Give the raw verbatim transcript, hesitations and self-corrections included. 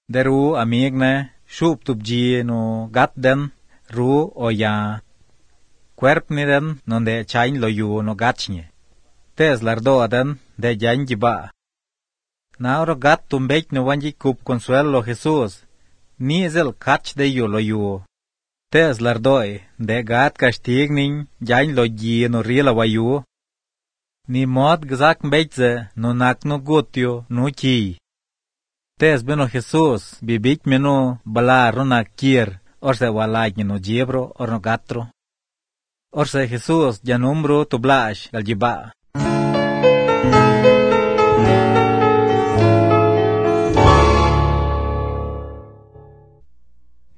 Deru amigne, shup tubji no gatden, ru o ya. Cuerpniden nonde chain lo yu no gatchnie. Tes lardoaden de yanjiba. Nauro gat tumbech no wanji kup consuelo Jesús. Ni es el catch de yu lo yu. Tes lardoi de gat castigning jain lo yi no riela wayu. Ni mod gzak mbechze no nak no gutio no chi. Tes beno Jesús bibich meno bala rona kier orse walaj no jebro or no gatro. Orse Jesús ya numbro tublash al jiba.